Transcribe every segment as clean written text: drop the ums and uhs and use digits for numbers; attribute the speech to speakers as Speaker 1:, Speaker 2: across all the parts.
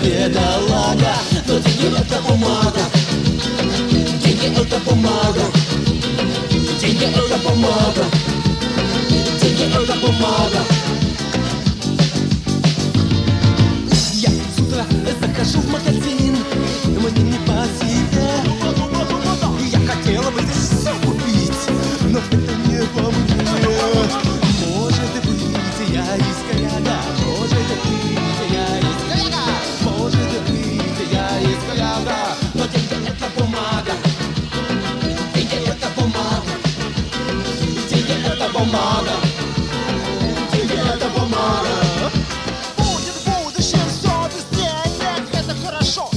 Speaker 1: бедолага. Но деньги это бумага, деньги это бумага, деньги это бумага, деньги это бумага. Я с утра захожу в магазин, мне не по себе. Я хотела бы здесь все купить, но это не по мне. Может быть, я из коряга, может быть, я из коряга, может быть, я из коряга. Но деньги это бумага, деньги это бумага, деньги это бумага, деньги это бумага.
Speaker 2: Будет в будущем все без денег, это хорошо.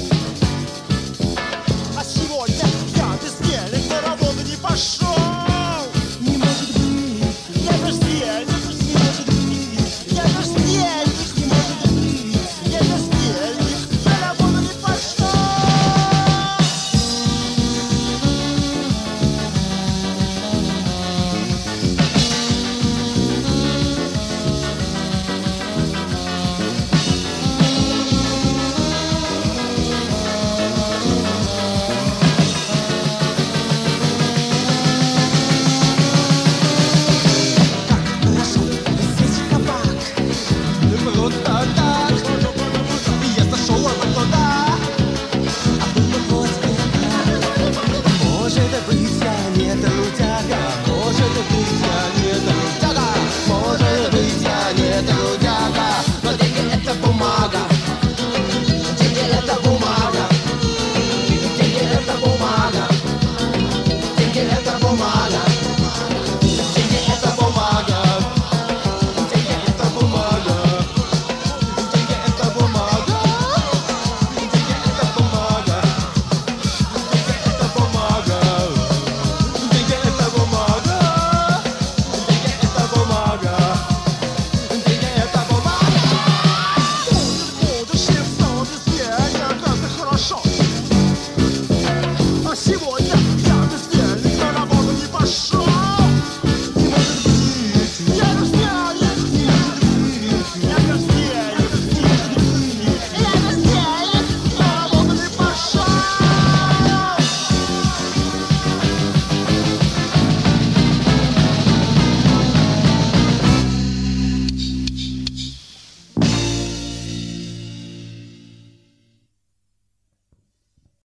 Speaker 2: А сегодня я без денег на работу не пошел.
Speaker 1: Не может быть,
Speaker 2: Я без денег,
Speaker 1: не может быть,
Speaker 2: я без денег,
Speaker 1: не может быть.
Speaker 2: я без денег на работу не пошел.
Speaker 1: Здесь кабак, просто так. Я зашел туда, а было вот это. Может быть, я не трудяга, может быть,